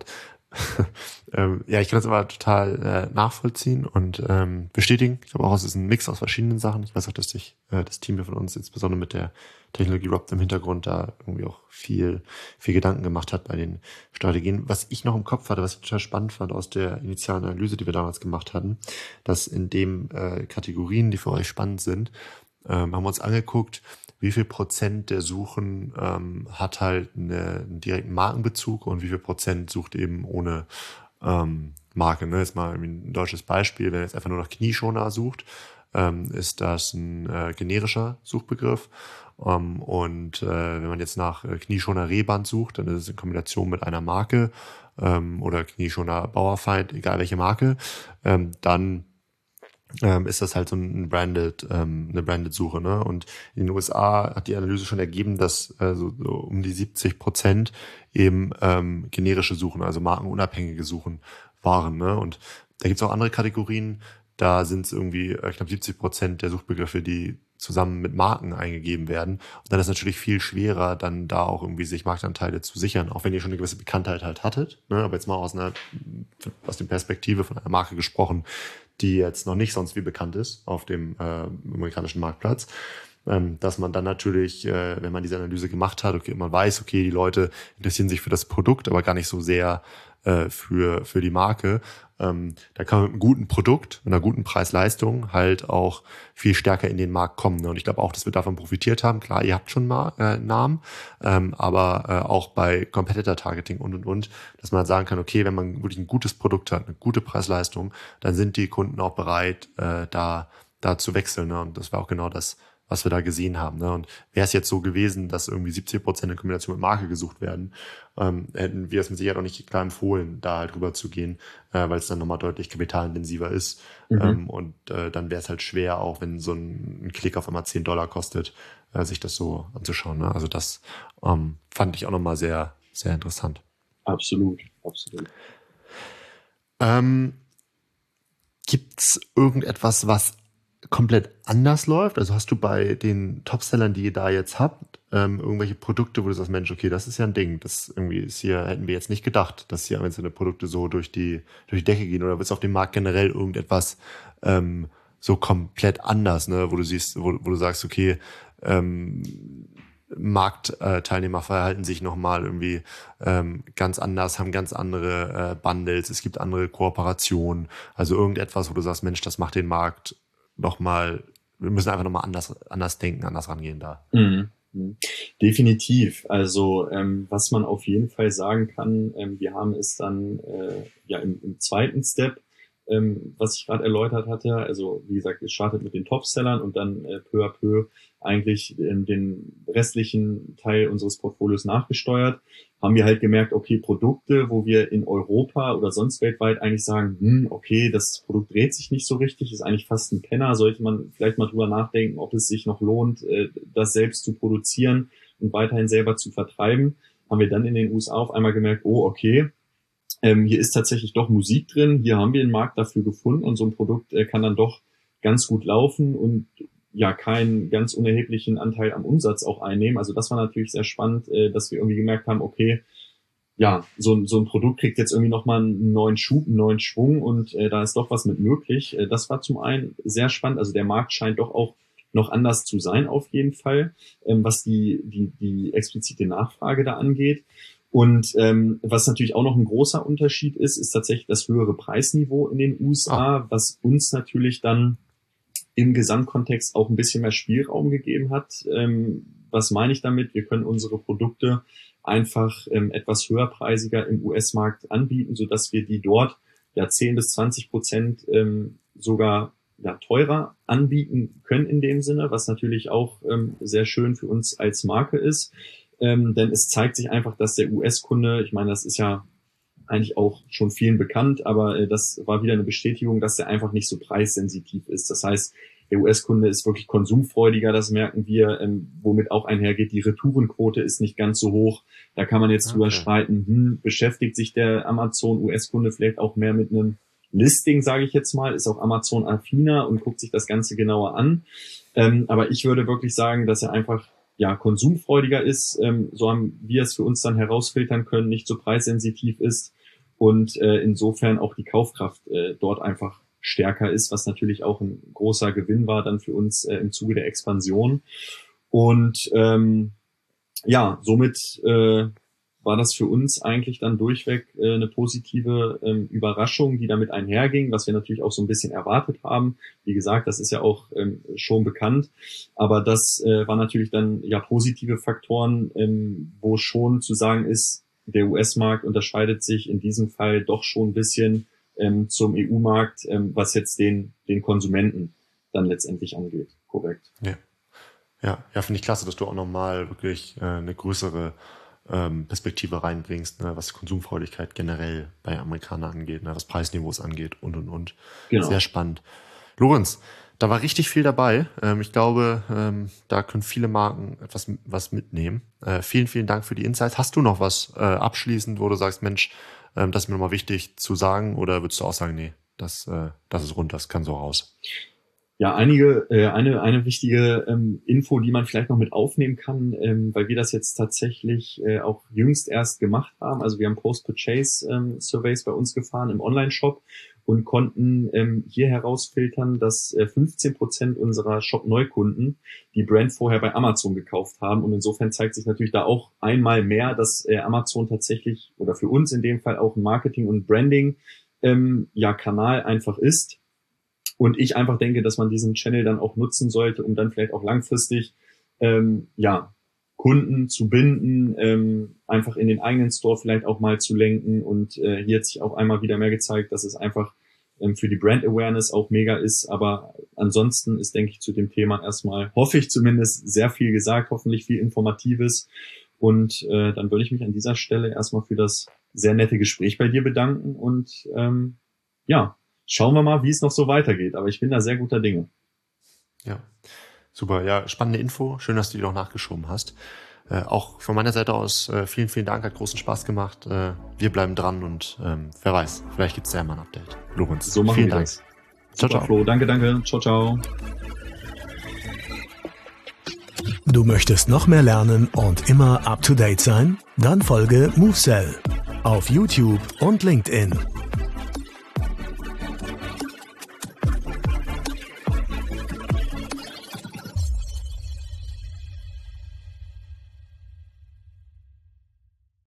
ähm, ja, ich kann das aber total äh, nachvollziehen und ähm, bestätigen. Ich glaube auch, es ist ein Mix aus verschiedenen Sachen. Ich weiß auch, dass sich äh, das Team hier von uns, insbesondere mit der Technologie Rob im Hintergrund, da irgendwie auch viel, viel Gedanken gemacht hat bei den Strategien. Was ich noch im Kopf hatte, was ich total spannend fand aus der initialen Analyse, die wir damals gemacht hatten, dass in den äh, Kategorien, die für euch spannend sind, ähm, haben wir uns angeguckt, wie viel Prozent der Suchen ähm, hat halt eine, einen direkten Markenbezug und wie viel Prozent sucht eben ohne ähm, Marke. Ne? Jetzt mal ein deutsches Beispiel, wenn ihr jetzt einfach nur nach Knieschoner sucht, ähm, ist das ein äh, generischer Suchbegriff. Um, und äh, wenn man jetzt nach äh, Knieschoner Rehband sucht, dann ist es in Kombination mit einer Marke ähm, oder Knieschoner Bauerfeind, egal welche Marke, ähm, dann ähm, ist das halt so ein branded, ähm, eine branded Suche, ne? Und in den U S A hat die Analyse schon ergeben, dass äh, so, so um die siebzig Prozent eben ähm, generische Suchen, also markenunabhängige Suchen waren, ne? Und da gibt's auch andere Kategorien. Da sind es irgendwie äh, knapp siebzig Prozent der Suchbegriffe, die zusammen mit Marken eingegeben werden. Und dann ist es natürlich viel schwerer, dann da auch irgendwie sich Marktanteile zu sichern, auch wenn ihr schon eine gewisse Bekanntheit halt hattet. Ne? Aber jetzt mal aus einer, aus der Perspektive von einer Marke gesprochen, die jetzt noch nicht sonst wie bekannt ist auf dem äh, amerikanischen Marktplatz, ähm, dass man dann natürlich, äh, wenn man diese Analyse gemacht hat, okay, man weiß, okay, die Leute interessieren sich für das Produkt, aber gar nicht so sehr äh, für für die Marke. Ähm, da kann man mit einem guten Produkt, mit einer guten Preis-Leistung halt auch viel stärker in den Markt kommen. Ne? Und ich glaube auch, dass wir davon profitiert haben. Klar, ihr habt schon mal äh, Namen, ähm, aber äh, auch bei Competitor-Targeting und, und, und, dass man halt sagen kann, okay, wenn man wirklich ein gutes Produkt hat, eine gute Preis-Leistung, dann sind die Kunden auch bereit, äh, da, da zu wechseln. Ne? Und das war auch genau das, was wir da gesehen haben. Ne? Und wäre es jetzt so gewesen, dass irgendwie siebzig Prozent in Kombination mit Marke gesucht werden, ähm, hätten wir es mit Sicherheit auch nicht klar empfohlen, da halt rüber zu gehen, äh, weil es dann nochmal deutlich kapitalintensiver ist. Mhm. Ähm, und äh, dann wäre es halt schwer, auch wenn so ein, ein Klick auf einmal zehn Dollar kostet, äh, sich das so anzuschauen. Ne? Also das ähm, fand ich auch nochmal sehr, sehr interessant. Absolut, absolut. Ähm, gibt's irgendetwas, was komplett anders läuft? Also hast du bei den Topsellern, die ihr da jetzt habt, ähm, irgendwelche Produkte, wo du sagst, Mensch, okay, das ist ja ein Ding, das irgendwie ist hier, hätten wir jetzt nicht gedacht, dass hier einzelne Produkte so durch die durch die Decke gehen, oder wird es auf dem Markt generell irgendetwas ähm, so komplett anders, ne, wo du siehst, wo, wo du sagst, okay, ähm, Marktteilnehmer verhalten sich nochmal irgendwie ähm, ganz anders, haben ganz andere äh, Bundles, es gibt andere Kooperationen, also irgendetwas, wo du sagst, Mensch, das macht den Markt nochmal, wir müssen einfach nochmal anders, anders denken, anders rangehen da. Mhm. Definitiv. Also ähm, was man auf jeden Fall sagen kann, ähm, wir haben es dann äh, ja im, im zweiten Step, ähm, was ich gerade erläutert hatte, also wie gesagt, es startet mit den Topsellern und dann äh, peu à peu eigentlich in den restlichen Teil unseres Portfolios nachgesteuert, haben wir halt gemerkt, okay, Produkte, wo wir in Europa oder sonst weltweit eigentlich sagen, hm, okay, das Produkt dreht sich nicht so richtig, ist eigentlich fast ein Penner, sollte man vielleicht mal drüber nachdenken, ob es sich noch lohnt, das selbst zu produzieren und weiterhin selber zu vertreiben, haben wir dann in den U S A auf einmal gemerkt, oh, okay, ähm, hier ist tatsächlich doch Musik drin, hier haben wir einen Markt dafür gefunden und so ein Produkt äh, kann dann doch ganz gut laufen und ja keinen ganz unerheblichen Anteil am Umsatz auch einnehmen. Also das war natürlich sehr spannend, äh, dass wir irgendwie gemerkt haben, okay, ja, so, so ein Produkt kriegt jetzt irgendwie nochmal einen neuen Schub, einen neuen Schwung und äh, da ist doch was mit möglich. Äh, das war zum einen sehr spannend. Also der Markt scheint doch auch noch anders zu sein auf jeden Fall, ähm, was die, die, die explizite Nachfrage da angeht. Und ähm, was natürlich auch noch ein großer Unterschied ist, ist tatsächlich das höhere Preisniveau in den U S A, ah. was uns natürlich dann im Gesamtkontext auch ein bisschen mehr Spielraum gegeben hat. Ähm, was meine ich damit? Wir können unsere Produkte einfach ähm, etwas höherpreisiger im U S-Markt anbieten, sodass wir die dort ja zehn bis zwanzig Prozent ähm, sogar ja teurer anbieten können in dem Sinne, was natürlich auch ähm, sehr schön für uns als Marke ist. Ähm, denn es zeigt sich einfach, dass der U S-Kunde, ich meine, das ist ja eigentlich auch schon vielen bekannt, aber äh, das war wieder eine Bestätigung, dass der einfach nicht so preissensitiv ist. Das heißt, der U S-Kunde ist wirklich konsumfreudiger, das merken wir, ähm, womit auch einhergeht, die Retourenquote ist nicht ganz so hoch. Da kann man jetzt okay. drüber streiten, hm, beschäftigt sich der Amazon-U S-Kunde vielleicht auch mehr mit einem Listing, sage ich jetzt mal, ist auch Amazon-affiner und guckt sich das Ganze genauer an. Ähm, aber ich würde wirklich sagen, dass er einfach ja konsumfreudiger ist, ähm, so haben wir es für uns dann herausfiltern können, nicht so preissensitiv ist und äh, insofern auch die Kaufkraft äh, dort einfach stärker ist, was natürlich auch ein großer Gewinn war dann für uns äh, im Zuge der Expansion. Und ähm, ja, somit äh, war das für uns eigentlich dann durchweg äh, eine positive ähm, Überraschung, die damit einherging, was wir natürlich auch so ein bisschen erwartet haben. Wie gesagt, das ist ja auch ähm, schon bekannt, aber das äh, waren natürlich dann ja positive Faktoren, ähm, wo schon zu sagen ist, der U S-Markt unterscheidet sich in diesem Fall doch schon ein bisschen ähm, zum E U-Markt, ähm, was jetzt den den Konsumenten dann letztendlich angeht. Korrekt. Ja, ja, ja, finde ich klasse, dass du auch nochmal wirklich äh, eine größere Perspektive reinbringst, ne, was Konsumfreudigkeit generell bei Amerikanern angeht, ne, was Preisniveaus angeht und, und, und. Genau. Sehr spannend. Lorenz, da war richtig viel dabei. Ähm, ich glaube, ähm, da können viele Marken etwas was mitnehmen. Äh, vielen, vielen Dank für die Insights. Hast du noch was äh, abschließend, wo du sagst, Mensch, ähm, das ist mir nochmal wichtig zu sagen, oder würdest du auch sagen, nee, das, äh, das ist rund, das kann so raus? Ja, einige, äh, eine, eine wichtige ähm, Info, die man vielleicht noch mit aufnehmen kann, ähm, weil wir das jetzt tatsächlich äh, auch jüngst erst gemacht haben. Also wir haben Post-Purchase-Surveys ähm, bei uns gefahren im Online-Shop und konnten ähm, hier herausfiltern, dass äh, fünfzehn Prozent unserer Shop-Neukunden die Brand vorher bei Amazon gekauft haben. Und insofern zeigt sich natürlich da auch einmal mehr, dass äh, Amazon tatsächlich, oder für uns in dem Fall auch ein Marketing- und Branding ähm, ja, Kanal einfach ist. Und ich einfach denke, dass man diesen Channel dann auch nutzen sollte, um dann vielleicht auch langfristig ähm, ja Kunden zu binden, ähm, einfach in den eigenen Store vielleicht auch mal zu lenken. Und äh, hier hat sich auch einmal wieder mehr gezeigt, dass es einfach ähm, für die Brand Awareness auch mega ist. Aber ansonsten ist, denke ich, zu dem Thema erstmal, hoffe ich zumindest, sehr viel gesagt, hoffentlich viel Informatives. Und äh, dann würde ich mich an dieser Stelle erstmal für das sehr nette Gespräch bei dir bedanken und ähm, ja, schauen wir mal, wie es noch so weitergeht. Aber ich bin da sehr guter Dinge. Ja, super. Ja, spannende Info. Schön, dass du die noch nachgeschoben hast. Äh, auch von meiner Seite aus äh, vielen, vielen Dank. Hat großen Spaß gemacht. Äh, wir bleiben dran und ähm, wer weiß, vielleicht gibt es ja mal ein Update. Lorenz, so machen vielen wir Dank. Das. Ciao, ciao. Flo, danke, danke. Ciao, ciao. Du möchtest noch mehr lernen und immer up to date sein? Dann folge MoveSell auf YouTube und LinkedIn.